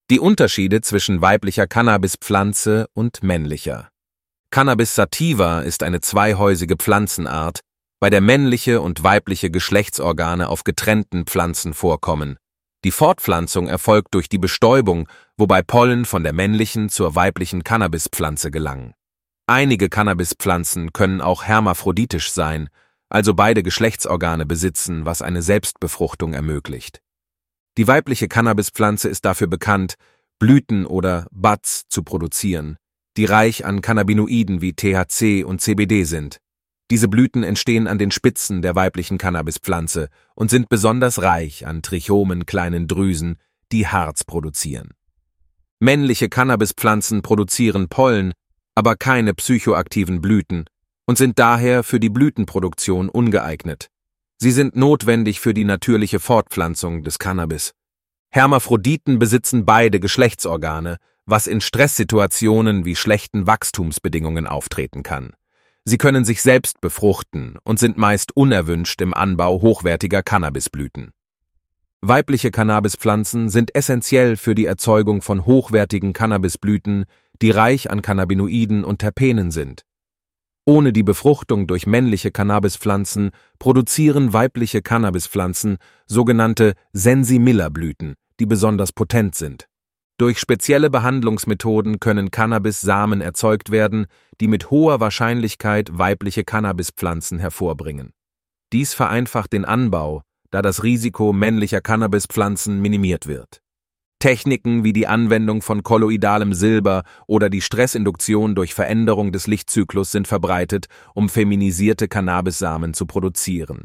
Die Unterschiede zwischen weiblicher Cannabispflanze und männlicher. Cannabis sativa ist eine zweihäusige Pflanzenart, bei der männliche und weibliche Geschlechtsorgane auf getrennten Pflanzen vorkommen. Die Fortpflanzung erfolgt durch die Bestäubung, wobei Pollen von der männlichen zur weiblichen Cannabispflanze gelangen. Einige Cannabispflanzen können auch hermaphroditisch sein, also beide Geschlechtsorgane besitzen, was eine Selbstbefruchtung ermöglicht. Die weibliche Cannabispflanze ist dafür bekannt, Blüten oder Buds zu produzieren, die reich an Cannabinoiden wie THC und CBD sind. Diese Blüten entstehen an den Spitzen der weiblichen Cannabispflanze und sind besonders reich an Trichomen, kleinen Drüsen, die Harz produzieren. Männliche Cannabispflanzen produzieren Pollen, aber keine psychoaktiven Blüten und sind daher für die Blütenproduktion ungeeignet. Sie sind notwendig für die natürliche Fortpflanzung des Cannabis. Hermaphroditen besitzen beide Geschlechtsorgane, was in Stresssituationen wie schlechten Wachstumsbedingungen auftreten kann. Sie können sich selbst befruchten und sind meist unerwünscht im Anbau hochwertiger Cannabisblüten. Weibliche Cannabispflanzen sind essentiell für die Erzeugung von hochwertigen Cannabisblüten, die reich an Cannabinoiden und Terpenen sind. Ohne die Befruchtung durch männliche Cannabispflanzen produzieren weibliche Cannabispflanzen sogenannte Sensimilla-Blüten, die besonders potent sind. Durch spezielle Behandlungsmethoden können Cannabis-Samen erzeugt werden, die mit hoher Wahrscheinlichkeit weibliche Cannabispflanzen hervorbringen. Dies vereinfacht den Anbau, da das Risiko männlicher Cannabispflanzen minimiert wird. Techniken wie die Anwendung von kolloidalem Silber oder die Stressinduktion durch Veränderung des Lichtzyklus sind verbreitet, um feminisierte Cannabissamen zu produzieren.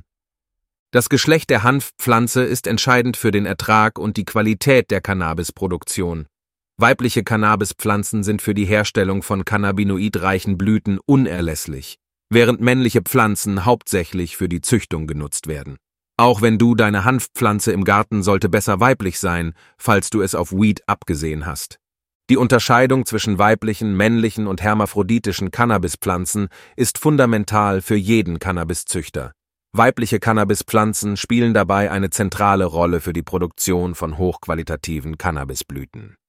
Das Geschlecht der Hanfpflanze ist entscheidend für den Ertrag und die Qualität der Cannabisproduktion. Weibliche Cannabispflanzen sind für die Herstellung von cannabinoidreichen Blüten unerlässlich, während männliche Pflanzen hauptsächlich für die Züchtung genutzt werden. Auch wenn du deine Hanfpflanze im Garten sollte besser weiblich sein, falls du es auf Weed abgesehen hast. Die Unterscheidung zwischen weiblichen, männlichen und hermaphroditischen Cannabispflanzen ist fundamental für jeden Cannabiszüchter. Weibliche Cannabispflanzen spielen dabei eine zentrale Rolle für die Produktion von hochqualitativen Cannabisblüten.